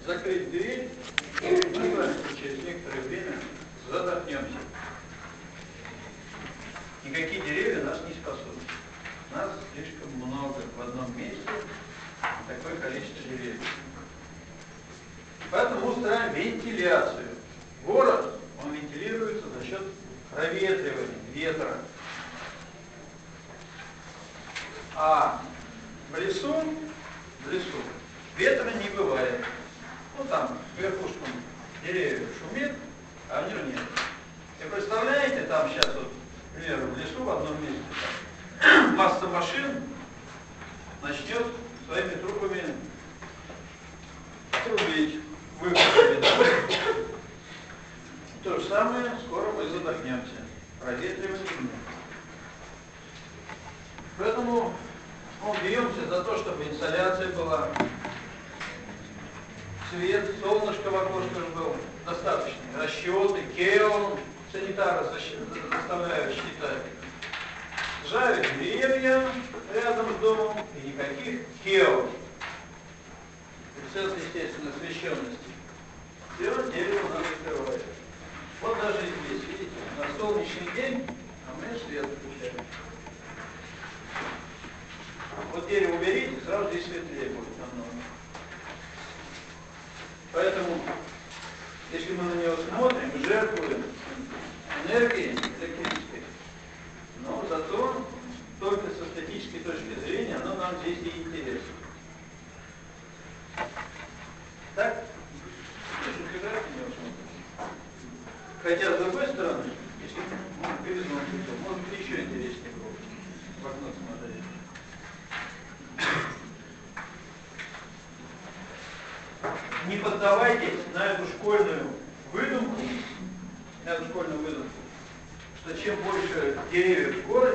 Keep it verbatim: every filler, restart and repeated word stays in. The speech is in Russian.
закрыть дверь, мы с вами через некоторое время задохнемся. Никакие деревья нас не спасут. Нас слишком много в одном месте, такое количество деревьев. Поэтому устраиваем вентиляцию. Город, он вентилируется за счет проветривания, ветра. А в лесу, в лесу ветра не бывает. Ну там, верхушкам деревьев шумит, а в нем нет. И представляете, там сейчас вот, к примеру, в лесу в одном месте там, масса машин начнет своими трубами трубить, выпустить. То же самое, скоро мы задохнемся. Проветривания нет. Поэтому мы бьемся за то, чтобы инсоляция была, свет, солнышко в окошках был достаточно, расчеты, кеон, санитары заставляют считать. Сжают деревья рядом с домом и никаких кеон. Процесс, естественно, освещенности. Все дерево нас закрывает. Вот даже здесь, видите, на солнечный день, а мы свет включаем. Вот дерево уберите, сразу здесь светлее будет намного. Поэтому, если мы на него смотрим, жертвуем энергией электрической, но зато только с эстетической точки зрения оно нам здесь и интересно. Так? Хотя, с другой стороны, если мы перевернем, то может быть еще интереснее было в окно смотреть. Не поддавайтесь на эту школьную выдумку, на эту школьную выдумку, что чем больше деревьев в городе,